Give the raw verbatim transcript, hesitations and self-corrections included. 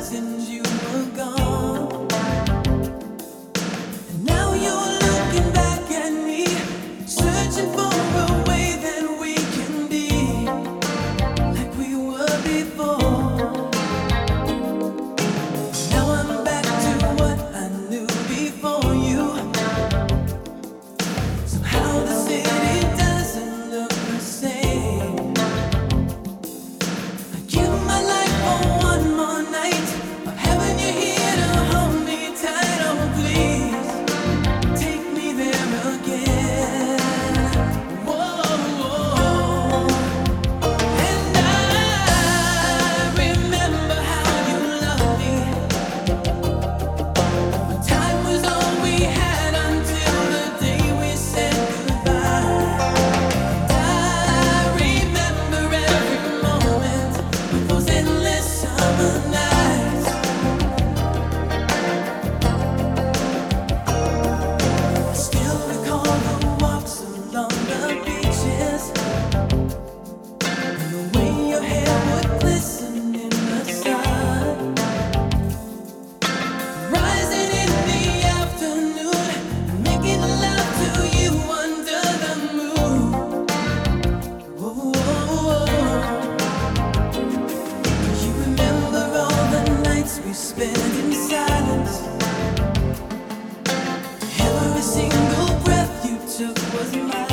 since you were gone. And now you're looking back at me, searching for a way that we can be like we were before. Now I'm back to what I knew before you. Somehow the city doesn't look the same. I give my life for one more night of having you here to hold me tight. Oh, please take me there again. Whoa, and I remember how you loved me when time was all we had until the day we said goodbye. I remember every moment of those endless summer nights. I still recall the walks along the beaches and the way your hair would glisten in the sun. Rising in the afternoon, making love to you under the moon. Whoa, whoa, whoa. You remember all the nights we spent in silence. Every single breath you took was mine.